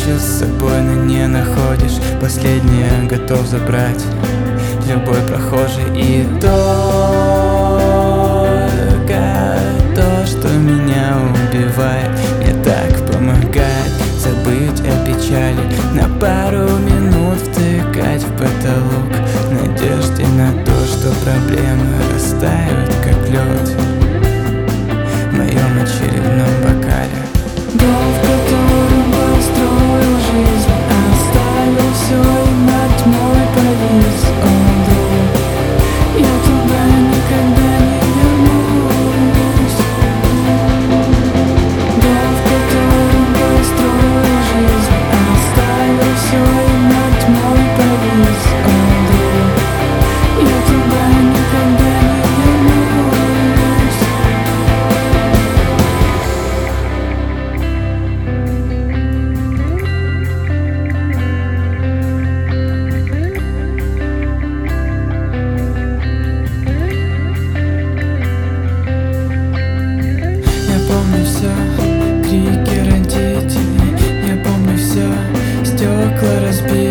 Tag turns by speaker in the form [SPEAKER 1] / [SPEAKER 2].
[SPEAKER 1] хочешь с собой, но не находишь. Последнее готов забрать любой прохожий. И только то, что меня убивает, мне так помогает забыть о печали, на пару минут втыкать в потолок, в надежде на то, что проблемы растают как лед в моем очередном бокале.
[SPEAKER 2] Дом, в котором построил жизнь, оставил все и над тьмой повис. О, друг, я туда никогда не вернусь. Дом, в котором построил жизнь, оставил все и над тьмой повис. О, друг, я туда никогда не вернусь.
[SPEAKER 1] Я помню все, крики родителей, я помню все, стекла разбили.